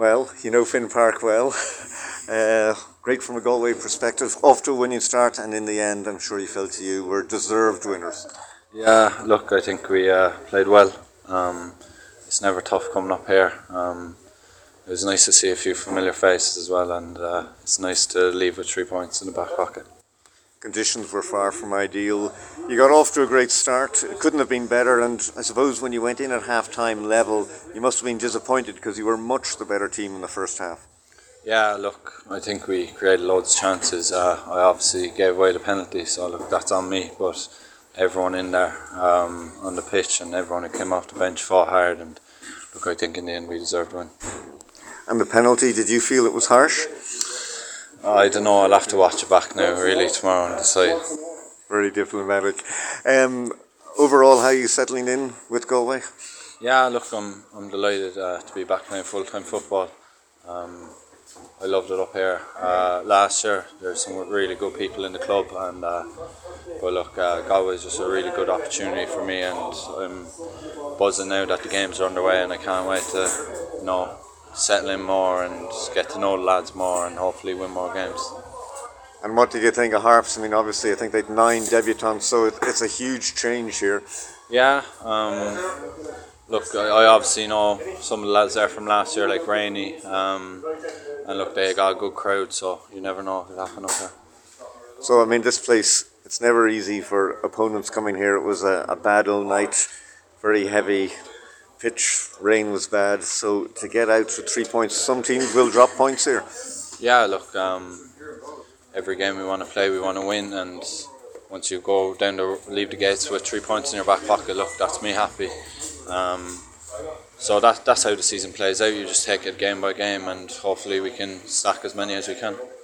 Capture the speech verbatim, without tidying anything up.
Well, you know Finn Park well. Uh, great from a Galway perspective. Off to a winning start, and in the end, I'm sure you felt you were deserved winners. Yeah, look, I think we uh, played well. Um, it's never tough coming up here. Um, it was nice to see a few familiar faces as well, and uh, it's nice to leave with three points in the back pocket. Conditions were far from ideal. You got off to a great start. It couldn't have been better, and I suppose when you went in at half-time level, you must have been disappointed because you were much the better team in the first half. Yeah, look, I think we created loads of chances. Uh, I obviously gave away the penalty, so look, that's on me. But everyone in there um, on the pitch and everyone who came off the bench fought hard, and look, I think in the end we deserved to win. And the penalty, did you feel it was harsh? I don't know. I'll have to watch it back now, really, tomorrow and decide. Very diplomatic. Um, overall, how are you settling in with Galway? Yeah, look, I'm I'm delighted uh, to be back playing full time football. Um, I loved it up here uh, last year. There's some really good people in the club, and uh, but look, uh, Galway is just a really good opportunity for me, and I'm buzzing now that the games are underway, and I can't wait to, you know, settle in more and get to know the lads more, and hopefully win more games. And what did you think of Harps? I mean, obviously, I think they'd nine debutants, so it, it's a huge change here. Yeah. Um, Look, I, I obviously know some of the lads there from last year, like Rainey, um, and look, they got a good crowd, so you never know what could happen up there. So, I mean, this place, it's never easy for opponents coming here. It was a, a bad old night, very heavy pitch, rain was bad, so to get out with three points, some teams will drop points here. Yeah, look, um, every game we want to play, we want to win, and once you go down to leave the gates with three points in your back pocket, look, that's me happy. Um, so that that's how the season plays out. You just take it game by game, and hopefully we can stack as many as we can.